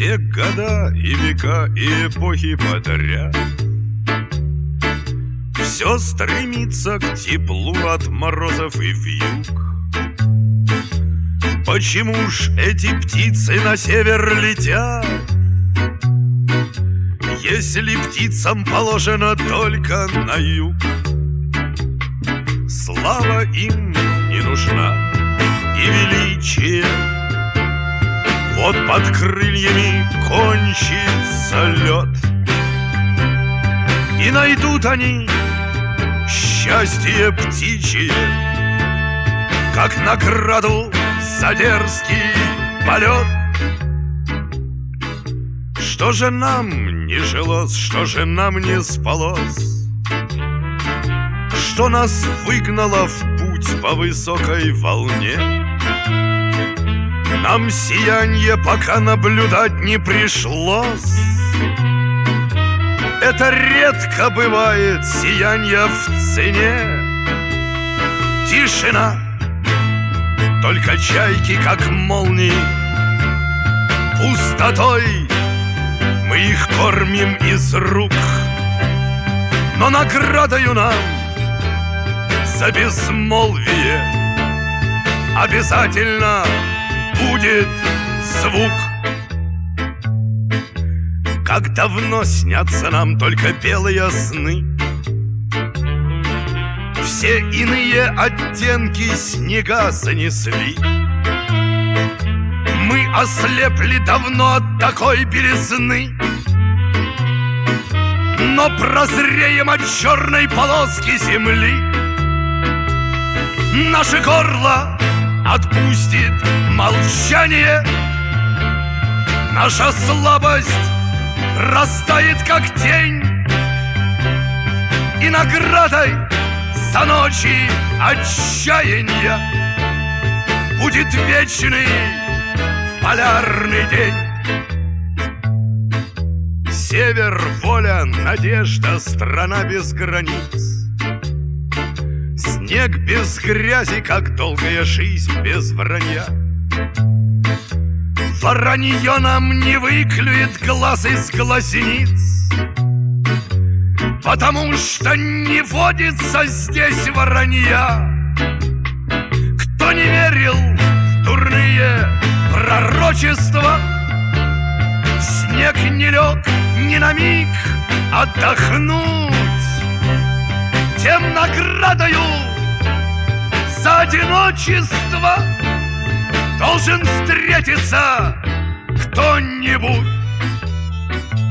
все года и века и эпохи подряд. Все стремится к теплу от морозов и вьюг. Почему ж эти птицы на север летят, если птицам положено только на юг? Слава им не нужна и величие, вот под крыльями кончится лед, и найдут они счастье птичье, как награду за дерзкий полет. Что же нам не жилось, что же нам не спалось, что нас выгнало в путь по высокой волне? Нам сиянье пока наблюдать не пришлось. Это редко бывает сиянье в цене. Тишина, только чайки, как молнии. Пустотой мы их кормим из рук, но наградою нам за безмолвие обязательно будет звук. Как давно снятся нам только белые сны, все иные оттенки снега занесли. Мы ослепли давно от такой белизны, но прозреем от черной полоски земли. Наше горло отпустит молчание, наша слабость растает, как тень, и наградой за ночи отчаяния будет вечный полярный день. Север, воля, надежда, страна без границ. Снег без грязи, как долгая жизнь без вранья. Воронье нам не выклюет глаз из глазниц, потому что не водится здесь воронья. Кто не верил в дурные пророчества, снег не лег ни на миг отдохнуть, тем наградою за одиночество должен встретиться кто-нибудь.